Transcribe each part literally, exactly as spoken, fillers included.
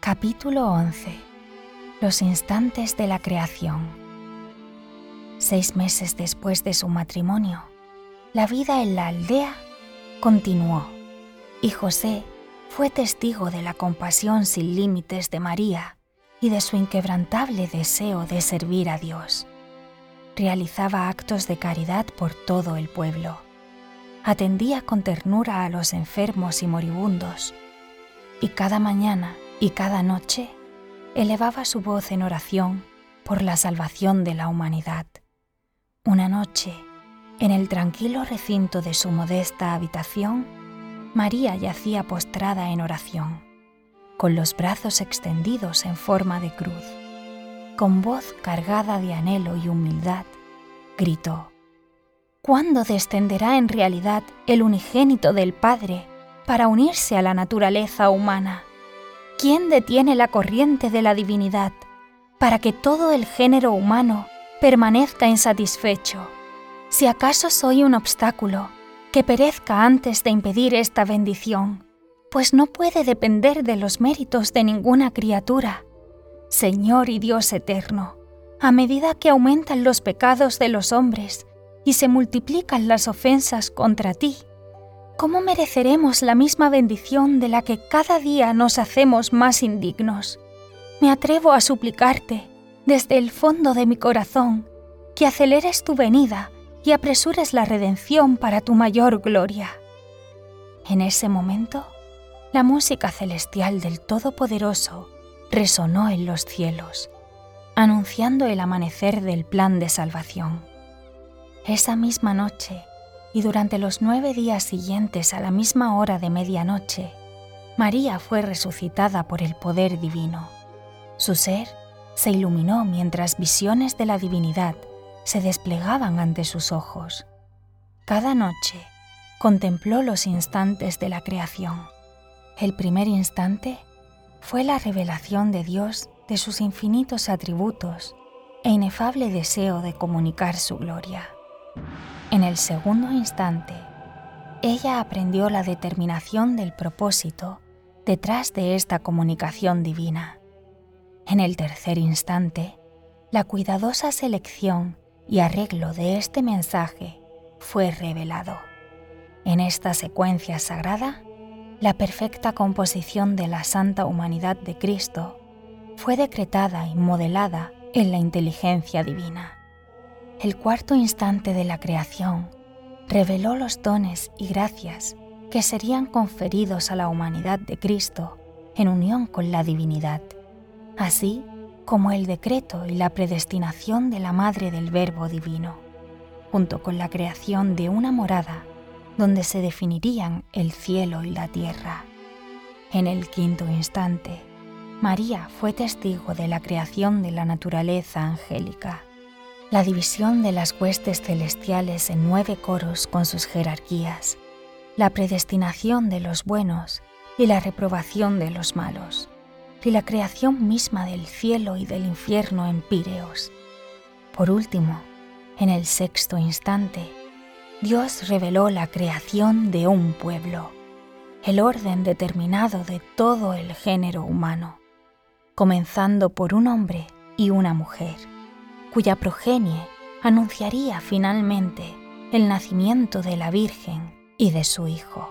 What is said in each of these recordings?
Capítulo once. Los instantes de la creación. Seis meses después de su matrimonio, la vida en la aldea continuó, y José fue testigo de la compasión sin límites de María y de su inquebrantable deseo de servir a Dios. Realizaba actos de caridad por todo el pueblo. Atendía con ternura a los enfermos y moribundos, y cada mañana y cada noche elevaba su voz en oración por la salvación de la humanidad. Una noche, en el tranquilo recinto de su modesta habitación, María yacía postrada en oración, con los brazos extendidos en forma de cruz. Con voz cargada de anhelo y humildad, gritó: ¿Cuándo descenderá en realidad el unigénito del Padre para unirse a la naturaleza humana? ¿Quién detiene la corriente de la divinidad para que todo el género humano permanezca insatisfecho? Si acaso soy un obstáculo, que perezca antes de impedir esta bendición, pues no puede depender de los méritos de ninguna criatura. Señor y Dios eterno, a medida que aumentan los pecados de los hombres y se multiplican las ofensas contra ti, ¿cómo mereceremos la misma bendición de la que cada día nos hacemos más indignos? Me atrevo a suplicarte, desde el fondo de mi corazón, que aceleres tu venida y apresures la redención para tu mayor gloria. En ese momento, la música celestial del Todopoderoso resonó en los cielos, anunciando el amanecer del plan de salvación. Esa misma noche, y durante los nueve días siguientes a la misma hora de medianoche, María fue resucitada por el poder divino. Su ser se iluminó mientras visiones de la divinidad se desplegaban ante sus ojos. Cada noche contempló los instantes de la creación. El primer instante fue la revelación de Dios de sus infinitos atributos e inefable deseo de comunicar su gloria. En el segundo instante, ella aprendió la determinación del propósito detrás de esta comunicación divina. En el tercer instante, la cuidadosa selección y arreglo de este mensaje fue revelado. En esta secuencia sagrada, la perfecta composición de la santa humanidad de Cristo fue decretada y modelada en la inteligencia divina. El cuarto instante de la creación reveló los dones y gracias que serían conferidos a la humanidad de Cristo en unión con la divinidad, así como el decreto y la predestinación de la Madre del Verbo Divino, junto con la creación de una morada donde se definirían el cielo y la tierra. En el quinto instante, María fue testigo de la creación de la naturaleza angélica, la división de las huestes celestiales en nueve coros con sus jerarquías, la predestinación de los buenos y la reprobación de los malos, y la creación misma del cielo y del infierno en Píreos. Por último, en el sexto instante, Dios reveló la creación de un pueblo, el orden determinado de todo el género humano, comenzando por un hombre y una mujer, cuya progenie anunciaría finalmente el nacimiento de la Virgen y de su Hijo.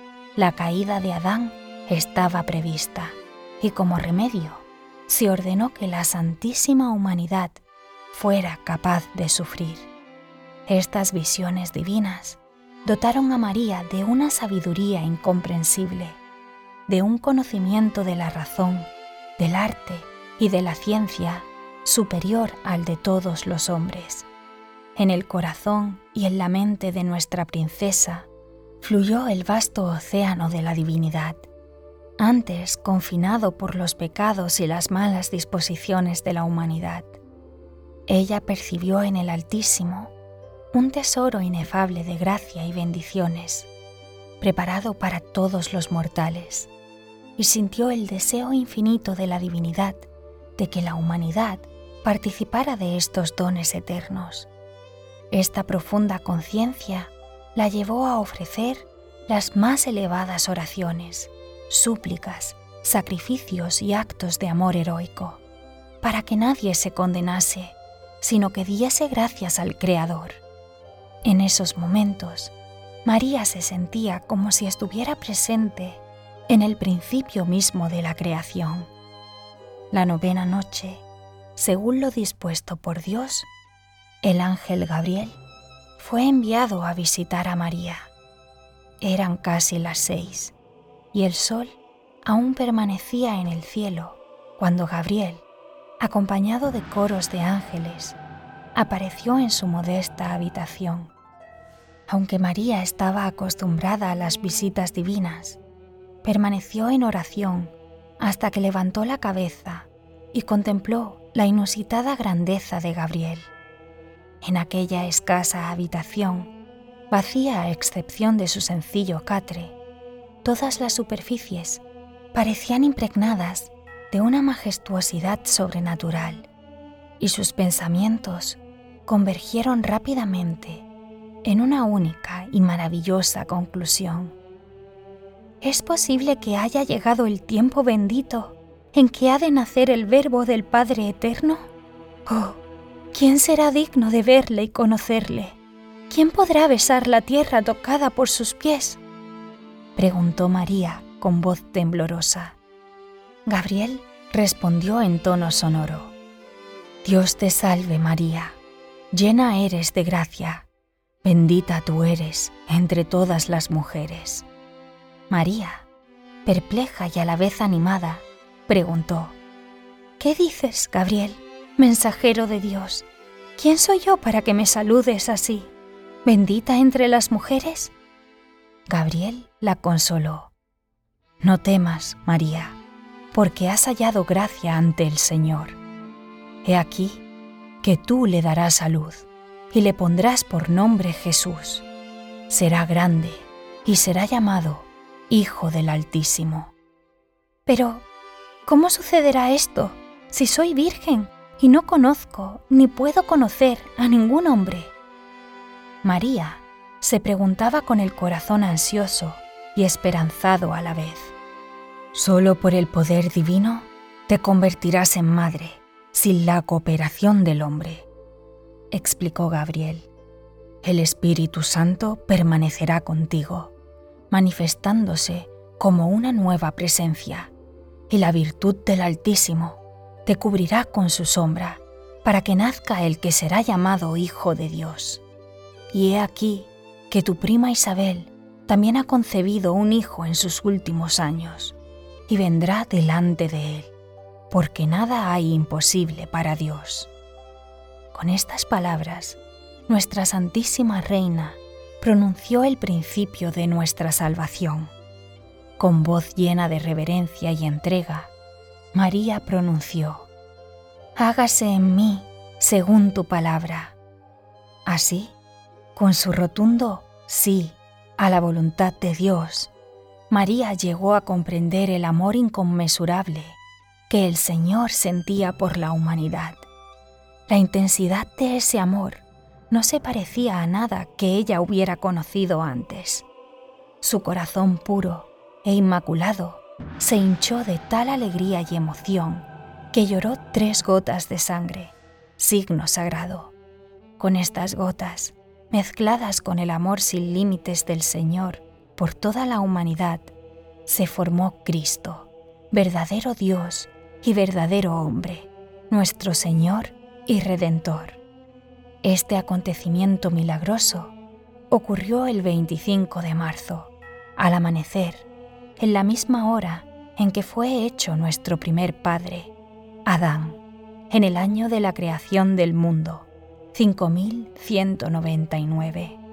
La caída de Adán estaba prevista, y como remedio se ordenó que la santísima humanidad fuera capaz de sufrir. Estas visiones divinas dotaron a María de una sabiduría incomprensible, de un conocimiento de la razón, del arte y de la ciencia superior al de todos los hombres. En el corazón y en la mente de nuestra princesa fluyó el vasto océano de la divinidad, antes confinado por los pecados y las malas disposiciones de la humanidad. Ella percibió en el Altísimo un tesoro inefable de gracia y bendiciones, preparado para todos los mortales, y sintió el deseo infinito de la divinidad de que la humanidad participara de estos dones eternos. Esta profunda conciencia la llevó a ofrecer las más elevadas oraciones, súplicas, sacrificios y actos de amor heroico, para que nadie se condenase, sino que diese gracias al Creador. En esos momentos, María se sentía como si estuviera presente en el principio mismo de la creación. La novena noche, según lo dispuesto por Dios, el ángel Gabriel fue enviado a visitar a María. Eran casi las seis y el sol aún permanecía en el cielo cuando Gabriel, acompañado de coros de ángeles, apareció en su modesta habitación. Aunque María estaba acostumbrada a las visitas divinas, permaneció en oración hasta que levantó la cabeza y contempló la inusitada grandeza de Gabriel. En aquella escasa habitación, vacía a excepción de su sencillo catre, todas las superficies parecían impregnadas de una majestuosidad sobrenatural, y sus pensamientos convergieron rápidamente en una única y maravillosa conclusión. ¿Es posible que haya llegado el tiempo bendito en que ha de nacer el Verbo del Padre Eterno? Oh, ¿quién será digno de verle y conocerle? ¿Quién podrá besar la tierra tocada por sus pies?, preguntó María con voz temblorosa. Gabriel respondió en tono sonoro: Dios te salve María, llena eres de gracia, bendita tú eres entre todas las mujeres. María, perpleja y a la vez animada, preguntó: ¿Qué dices, Gabriel, mensajero de Dios? ¿Quién soy yo para que me saludes así? ¿Bendita entre las mujeres? Gabriel la consoló: No temas, María, porque has hallado gracia ante el Señor. He aquí que tú le darás a luz y le pondrás por nombre Jesús. Será grande y será llamado Hijo del Altísimo. Pero, ¿cómo sucederá esto si soy virgen y no conozco ni puedo conocer a ningún hombre? María se preguntaba con el corazón ansioso y esperanzado a la vez. Solo por el poder divino te convertirás en madre, sin la cooperación del hombre, explicó Gabriel. El Espíritu Santo permanecerá contigo, manifestándose como una nueva presencia, y la virtud del Altísimo te cubrirá con su sombra, para que nazca el que será llamado Hijo de Dios. Y he aquí que tu prima Isabel también ha concebido un hijo en sus últimos años, y vendrá delante de él, porque nada hay imposible para Dios. Con estas palabras, nuestra Santísima Reina pronunció el principio de nuestra salvación. Con voz llena de reverencia y entrega, María pronunció: Hágase en mí según tu palabra. Así, con su rotundo sí a la voluntad de Dios, María llegó a comprender el amor inconmensurable que el Señor sentía por la humanidad. La intensidad de ese amor no se parecía a nada que ella hubiera conocido antes. Su corazón puro e inmaculado se hinchó de tal alegría y emoción que lloró tres gotas de sangre, signo sagrado. Con estas gotas, mezcladas con el amor sin límites del Señor por toda la humanidad, se formó Cristo, verdadero Dios y verdadero hombre, nuestro Señor y Redentor. Este acontecimiento milagroso ocurrió el veinticinco de marzo, al amanecer, en la misma hora en que fue hecho nuestro primer padre, Adán, en el año de la creación del mundo, cinco mil ciento noventa y nueve.